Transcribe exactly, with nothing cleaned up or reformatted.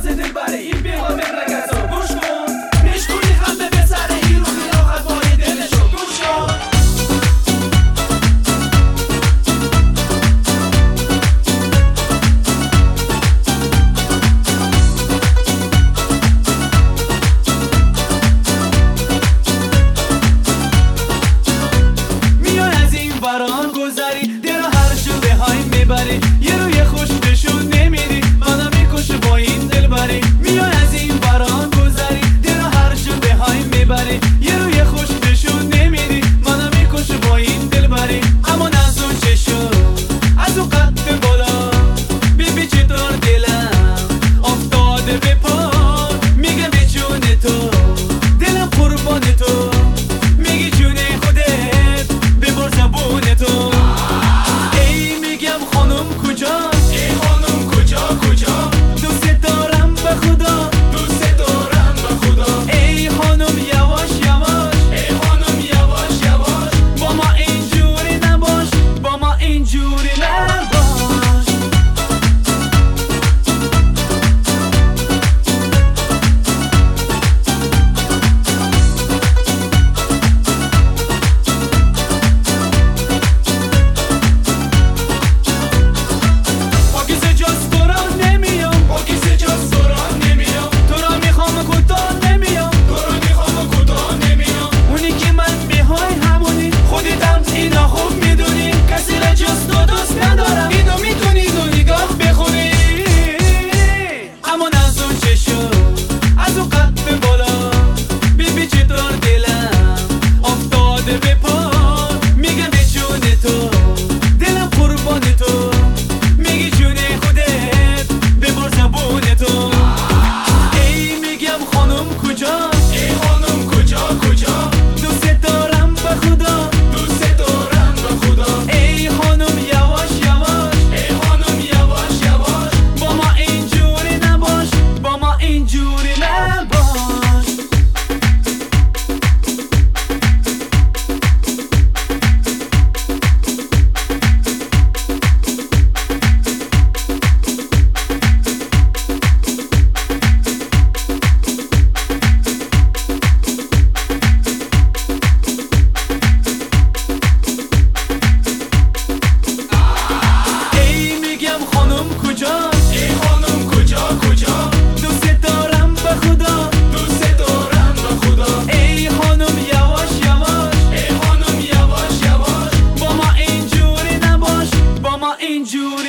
واسه دل بره این بیغا مملکت رو گوش کن پیش کنی همه به سر این رو راحت باری دلشو گوش کن میان از این بران گذری دل هر شده های میبری یه روی خوش بشون نمیری منو میکشه با این دل بری میان از این بران گذری دل هر شده های میبری یه روی خوش بشون نمیری منو میکشه با این دل بری اما نزو چشو از او قد بالا بیبی چطور دلم افتاده به پا میگه به جون تو دلم قربان تو میگی جون خودت ببر زبون تو ای میگم خانم کجاست ای خانم کجا کجا دوست دارم به خدا دوست دارم به خدا ای خانم یواش یواش ای خانم یواش یواش با ما اینجوری نباش با ما اینجوری نباش با کسی جز تو را نمیام با کسی جز تو را نمیام تو را میخوام کوتاه نمیام تو را میخوام کوتاه نمیام اونی که من میخوای همونی خودتم اینا خوب میدونی کسی را جز تو دوست ندارم اینو میتونی دو نگاه بخونی اما نزو چشو از او قد بالا بیبی چطور دلم افتاده به پا میگم به جون تو دلم قربان تو میگی جون خودت ببر زبون تو ای میگم خانم کجاست ای خانم کجا کجا دوست دارم به خدا دوست دارم به خدا ای خانم یواش یواش ای خانم یواش یواش با ما اینجوری نباش با ما اینجوری نباش ای میگم خانم کجاست ای خانم کجا کجا دوست دارم به خدا دوست دارم به خدا ای خانم یواش یواش ای خانم یواش یواش با ما اینجوری نباش با ما اینجوری